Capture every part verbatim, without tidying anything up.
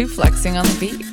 Two flexing on the beat.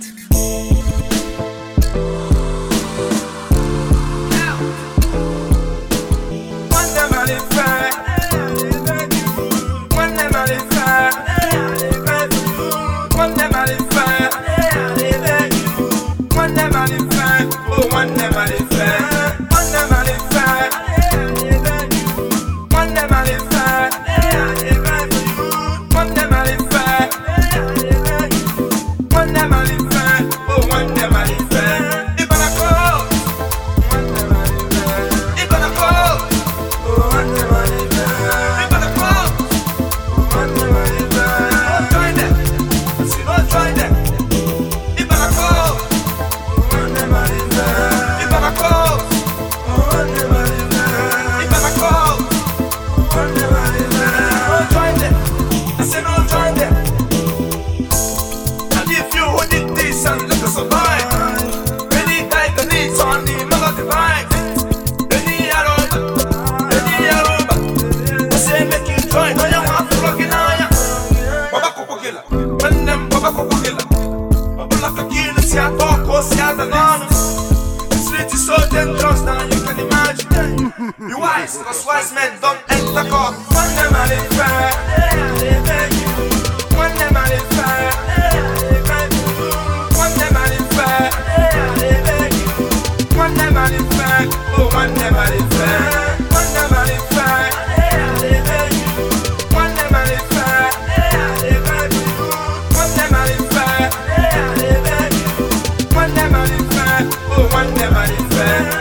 So dangerous now you can imagine. You wise, cause wise men don't enter court. One them are the fair, they beg you. One them are the fair, they beg you. One them are the fair, they beg you. One them are the fair, oh one them are the fair. One them are the fair, they beg you. One them are the fair, they beg you. One them are the fair, they beg you. One them are the fair, oh one them are the fair.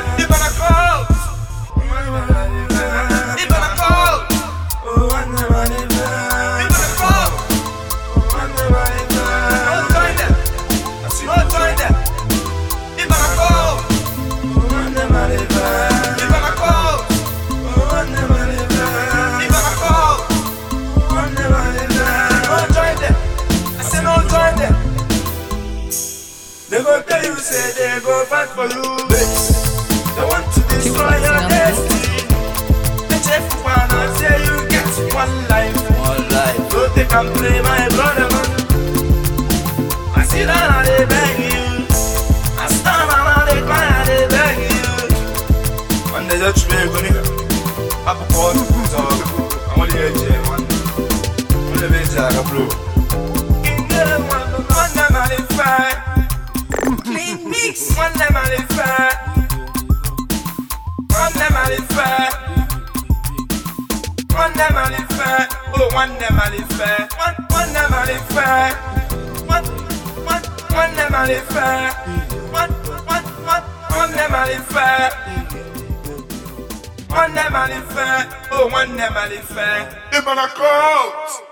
They go tell you, say they go fight for you. They want to destroy your destiny. They check for one and say you get one life. One life. So they can play my brother man. I see that and they beg you. I stand and they cry and they beg you. And they just make money. I put all the food talk. I want the edge one. I want the edge I can blow. In the one, the one that man is fine. Clean mix. One them are the fair. One them are the fair. One them are the fair. Oh, one them are the fair. One one them are the fair. One one one them are the fair. One one one one them are the fair. One them are the fair. Oh, one them are the fair. They wanna coat.